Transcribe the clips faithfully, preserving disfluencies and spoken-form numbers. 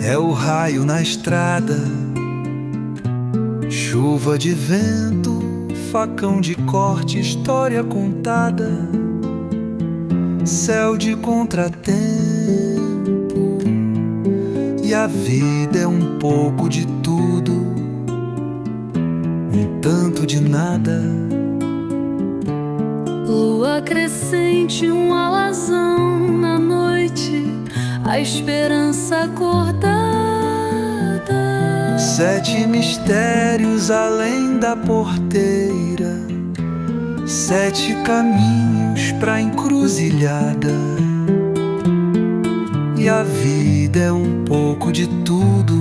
É o raio na estrada, chuva de vento, facão de corte, história contada, céu de contratempo. E a vida é um pouco de tudo, um tanto de nada. Lua crescente, um alazão na noite, a esperança acordada. Sete mistérios além da porteira, sete caminhos pra encruzilhada. E a vida é um pouco de tudo,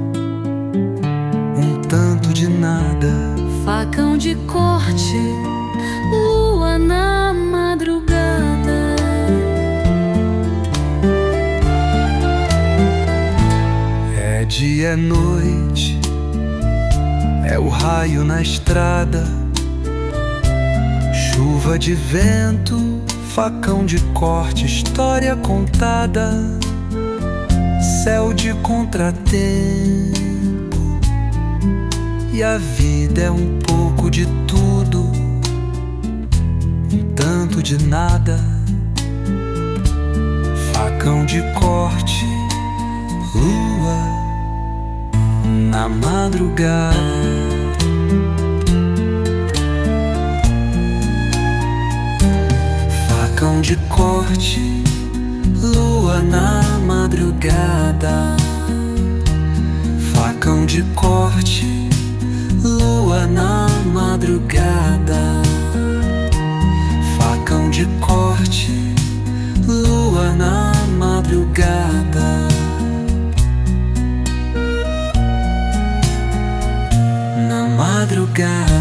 um tanto de nada. Facão de corte, lua na madrugada. É dia, é noite, é o raio na estrada, chuva de vento, facão de corte, história contada, céu de contratempo. E a vida é um pouco de tudo, um tanto de nada. Facão de corte, lua na madrugada. Facão de corte, lua na madrugada. Facão de corte, lua na madrugada. Facão de corte, lua na madrugada. Na madrugada.